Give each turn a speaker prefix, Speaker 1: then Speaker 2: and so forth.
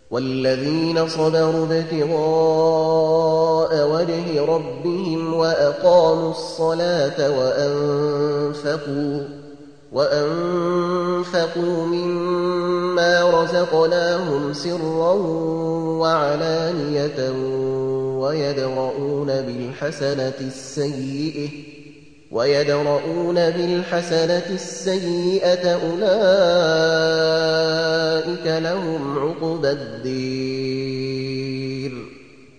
Speaker 1: والذين صبروا ابتغاء وجه ربهم وأقاموا الصلاة وأنفقوا مما رزقناهم سرا وعلانية ويدرؤون بالحسنة السيئة أولئك لهم عقبى الدين